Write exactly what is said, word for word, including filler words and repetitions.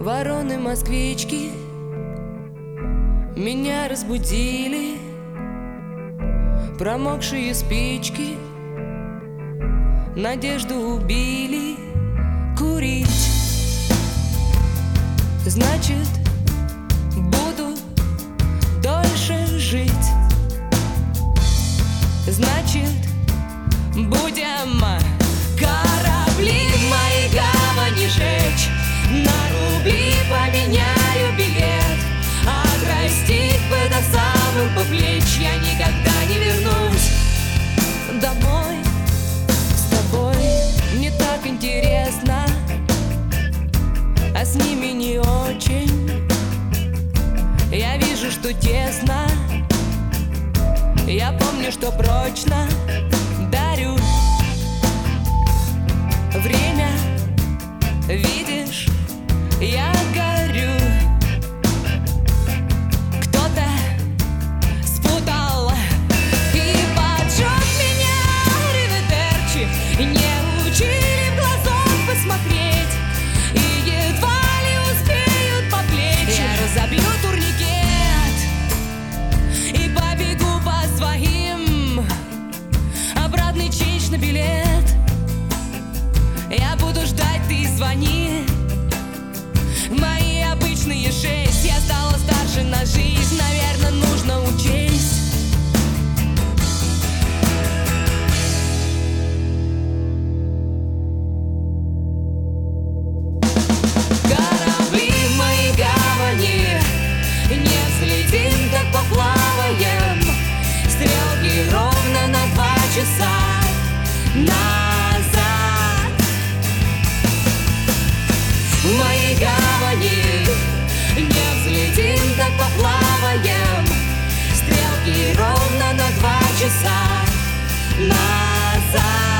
Вороны-москвички меня разбудили, промокшие спички надежду убили. Курить значит буду дольше жить, значит будем корабли в моей гавани жечь, на рубли поменяю билет, отрастить бы до самых по плеч. Я никогда не вернусь домой с тобой. Мне так интересно, а с ними не очень. Я вижу, что тесно, я помню, что прочно дарю время. Видишь, я горю. Кто-то спутал и поджег меня. Риведерчи не учили в глазок посмотреть, и едва ли успеют по плечи. Я разобью турникет и побегу по своим. Обратный ченч на билет. Я буду ждать, ты звони. Мои обычные шесть. Я стала старше на жизнь, наверное, нужно учесть. Корабли в моей гавани, не взлетим, так поплаваем. Стрелки ровно на два часа назад. В моей гавани не взлетим, так поплаваем. Стрелки ровно на два часа назад.